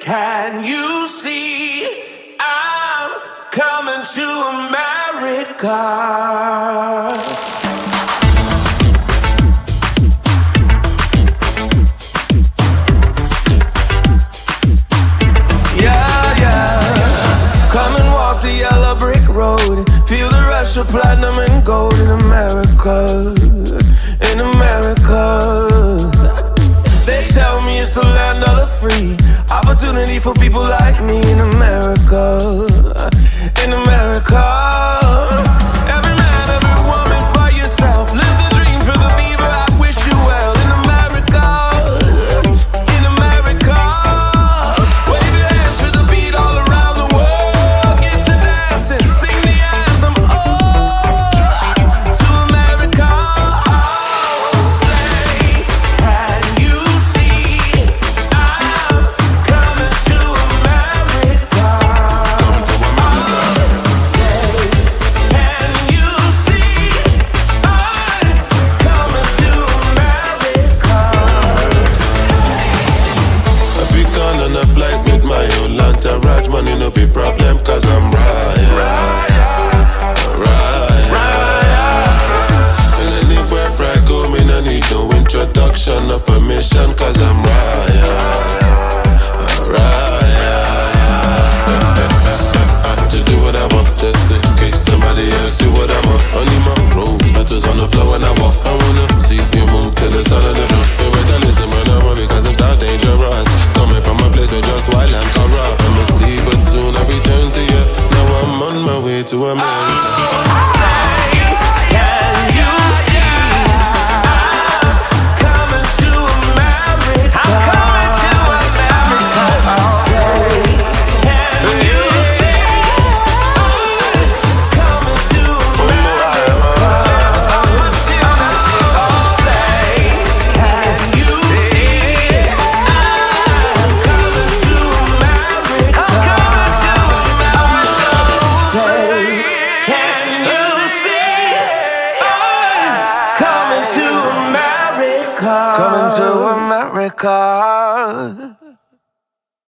Can you see I'm coming to America? Yeah, yeah. Come and walk the yellow brick road. Feel the rush of platinum and gold in America. In America. They tell me it's the land of the free. Opportunity for people like me in America. In America. Every man, every woman for yourself. Live the dream, feel the fever. I wish you well in America. In America. Wave your hands to the beat all around the world. Get to dancing, sing the anthem. Oh, to America. Say, can you see I'm coming to America? Say, can you see I'm coming to America? I be gone on a flight with my own entourage. Money no be problem cause I'm right. And anywhere I go, me no need no introduction or permission cause I'm to do what I want, just in case somebody asks you what I'm on. Only my rose petals on the floor when I walk. I wanna see you move to the sound of the drum. You better listen when I run because I'm start dangerous. Coming from a place where just wild and corrupt. I'm asleep but soon I return to you. Now I'm on my way to America. Coming to America.